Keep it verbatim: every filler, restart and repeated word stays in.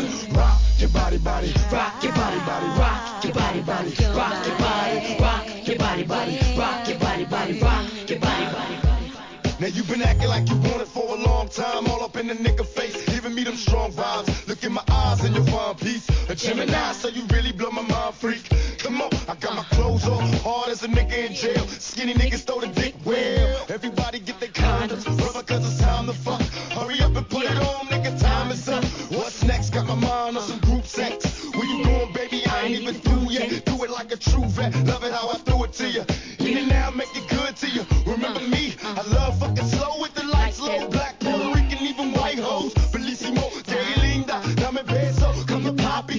Rock your body, body, rock your body, body, rock your body, body, rock your body, rock your body, body, rock your body, body, rock your body, body. Now you been acting like you want it for a long time, all up in the nigga face, giving me them strong vibes. Look in my eyes and you'll find peace. A Gemini, so you really blow my mind, freak. Come on, I got my clothes on, hard as a nigga in jail. Skinny niggas throw the dick well. Everybody get their condoms, brother, cause it's time to fuck. Hurry up and put it on, nigga, time is up. What's next? Got my mind on some group sex. Where you going, baby? I ain't even through yet. Do it like a true vet, love it how I threw it to you.